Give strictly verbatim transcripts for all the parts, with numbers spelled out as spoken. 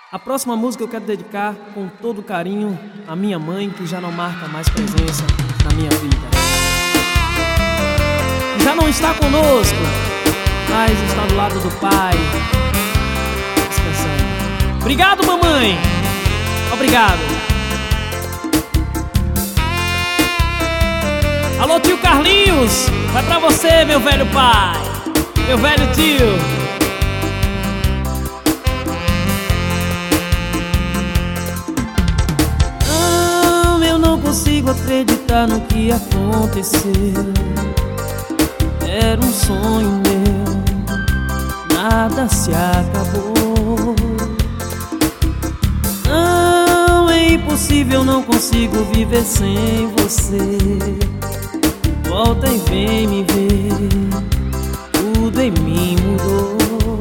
A próxima música eu quero dedicar com todo carinho à minha mãe, que já não marca mais presença na minha vida. Já não está conosco, mas está do lado do pai, descansando. Obrigado, mamãe! Obrigado! Alô, tio Carlinhos! Vai pra você, meu velho pai! Meu velho tio! Não consigo acreditar no que aconteceu. Era um sonho meu, nada se acabou. Não, é impossível, não consigo viver sem você. Volta e vem me ver, tudo em mim mudou.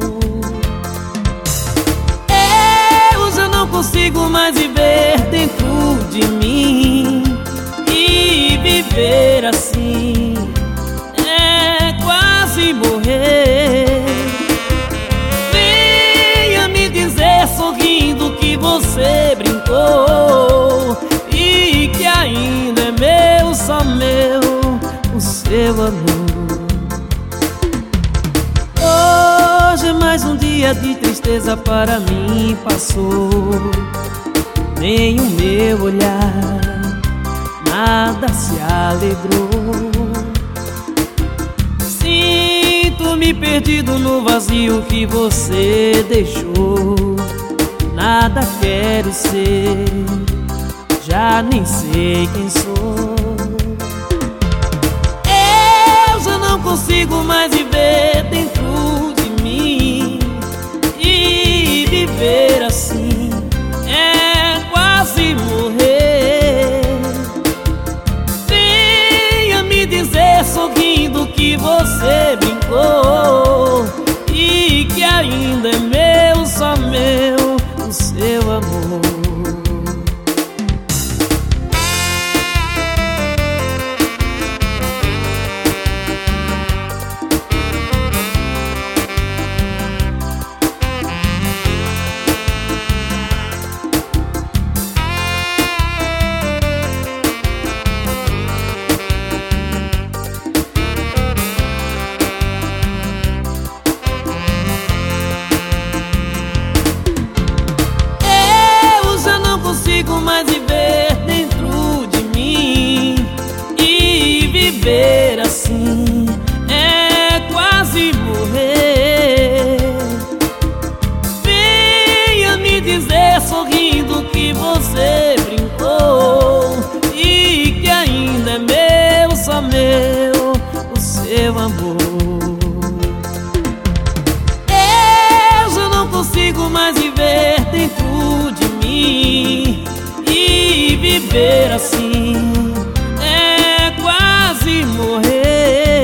Eu já não consigo mais viver dentro de mim, e viver assim é quase morrer. Venha me dizer sorrindo que você brincou e que ainda é meu, só meu, o seu amor. Hoje é mais um dia de tristeza para mim, passou. Nem o meu olhar, nada se alegrou. Sinto-me perdido no vazio que você deixou. Nada quero ser, já nem sei quem sou. Eu já não consigo mais viver dentro de mim, e viver assim é quase morrer. Venha me dizer sorrindo que você brincou e que ainda é meu, só meu, o seu amor. Mais viver dentro de mim, e viver assim é quase morrer. Venha me dizer sorrindo que você brincou e que ainda é meu, só meu, o seu amor. Eu já não consigo mais viver dentro de mim, e viver assim é quase morrer.